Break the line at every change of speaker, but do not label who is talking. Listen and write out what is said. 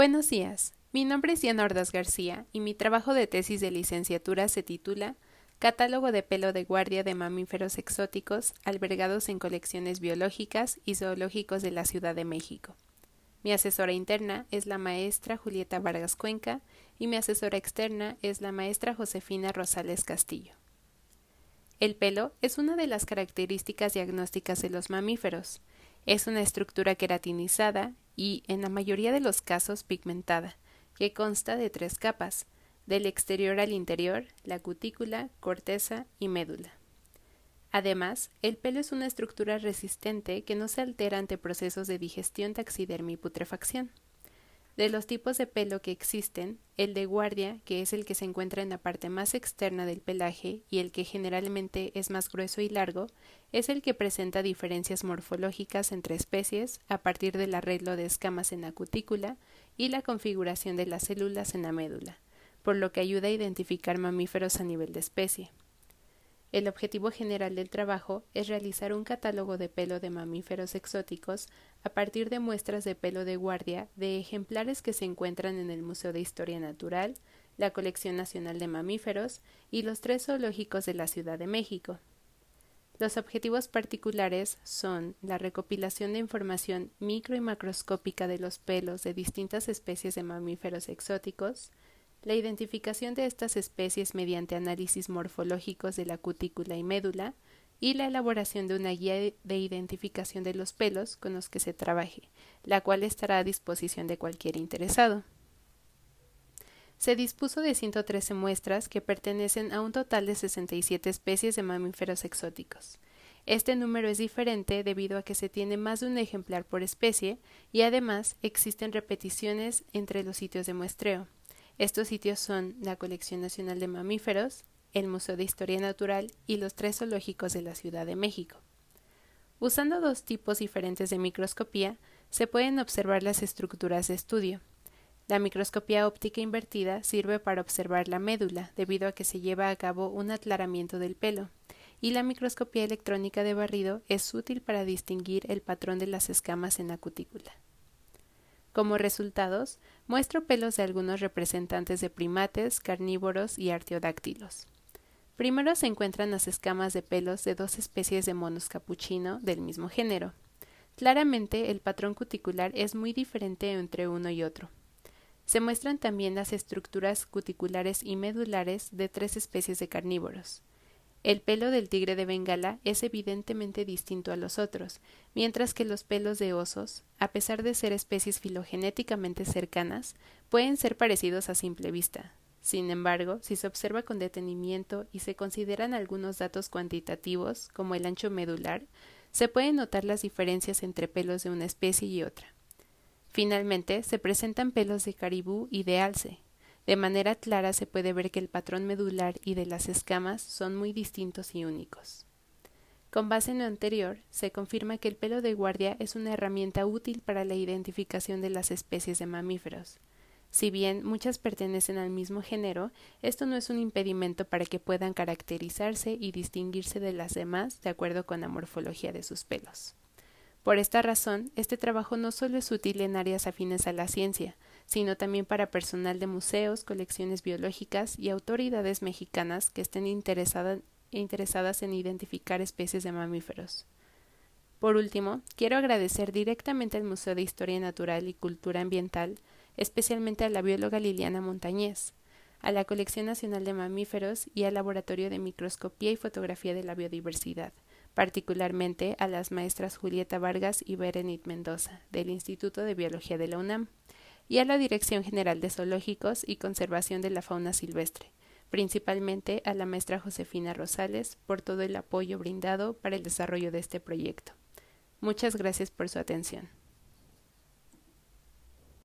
Buenos días, mi nombre es Diana Ordaz García y mi trabajo de tesis de licenciatura se titula Catálogo de pelo de guardia de mamíferos exóticos albergados en colecciones biológicas y zoológicos de la Ciudad de México. Mi asesora interna es la maestra Julieta Vargas Cuenca y mi asesora externa es la maestra Josefina Rosales Castillo. El pelo es una de las características diagnósticas de los mamíferos. Es una estructura queratinizada y, en la mayoría de los casos, pigmentada, que consta de 3 capas, del exterior al interior, la cutícula, corteza y médula. Además, el pelo es una estructura resistente que no se altera ante procesos de digestión, taxidermia y putrefacción. De los tipos de pelo que existen, el de guardia, que es el que se encuentra en la parte más externa del pelaje y el que generalmente es más grueso y largo, es el que presenta diferencias morfológicas entre especies a partir del arreglo de escamas en la cutícula y la configuración de las células en la médula, por lo que ayuda a identificar mamíferos a nivel de especie. El objetivo general del trabajo es realizar un catálogo de pelo de mamíferos exóticos a partir de muestras de pelo de guardia de ejemplares que se encuentran en el Museo de Historia Natural, la Colección Nacional de Mamíferos y los 3 zoológicos de la Ciudad de México. Los objetivos particulares son la recopilación de información micro y macroscópica de los pelos de distintas especies de mamíferos exóticos, la identificación de estas especies mediante análisis morfológicos de la cutícula y médula y la elaboración de una guía de identificación de los pelos con los que se trabaje, la cual estará a disposición de cualquier interesado. Se dispuso de 113 muestras que pertenecen a un total de 67 especies de mamíferos exóticos. Este número es diferente debido a que se tiene más de un ejemplar por especie y además existen repeticiones entre los sitios de muestreo. Estos sitios son la Colección Nacional de Mamíferos, el Museo de Historia Natural y los 3 zoológicos de la Ciudad de México. Usando 2 tipos diferentes de microscopía, se pueden observar las estructuras de estudio. La microscopía óptica invertida sirve para observar la médula, debido a que se lleva a cabo un aclaramiento del pelo, y la microscopía electrónica de barrido es útil para distinguir el patrón de las escamas en la cutícula. Como resultados, muestro pelos de algunos representantes de primates, carnívoros y artiodáctilos. Primero se encuentran las escamas de pelos de 2 especies de monos capuchino del mismo género. Claramente, el patrón cuticular es muy diferente entre uno y otro. Se muestran también las estructuras cuticulares y medulares de 3 especies de carnívoros. El pelo del tigre de Bengala es evidentemente distinto a los otros, mientras que los pelos de osos, a pesar de ser especies filogenéticamente cercanas, pueden ser parecidos a simple vista. Sin embargo, si se observa con detenimiento y se consideran algunos datos cuantitativos, como el ancho medular, se pueden notar las diferencias entre pelos de una especie y otra. Finalmente, se presentan pelos de caribú y de alce. De manera clara se puede ver que el patrón medular y de las escamas son muy distintos y únicos. Con base en lo anterior, se confirma que el pelo de guardia es una herramienta útil para la identificación de las especies de mamíferos. Si bien muchas pertenecen al mismo género, esto no es un impedimento para que puedan caracterizarse y distinguirse de las demás de acuerdo con la morfología de sus pelos. Por esta razón, este trabajo no solo es útil en áreas afines a la ciencia, sino también para personal de museos, colecciones biológicas y autoridades mexicanas que estén interesadas en identificar especies de mamíferos. Por último, quiero agradecer directamente al Museo de Historia Natural y Cultura Ambiental, especialmente a la bióloga Liliana Montañez, a la Colección Nacional de Mamíferos y al Laboratorio de Microscopía y Fotografía de la Biodiversidad, particularmente a las maestras Julieta Vargas y Berenit Mendoza, del Instituto de Biología de la UNAM, y a la Dirección General de Zoológicos y Conservación de la Fauna Silvestre, principalmente a la maestra Josefina Rosales por todo el apoyo brindado para el desarrollo de este proyecto. Muchas gracias por su atención.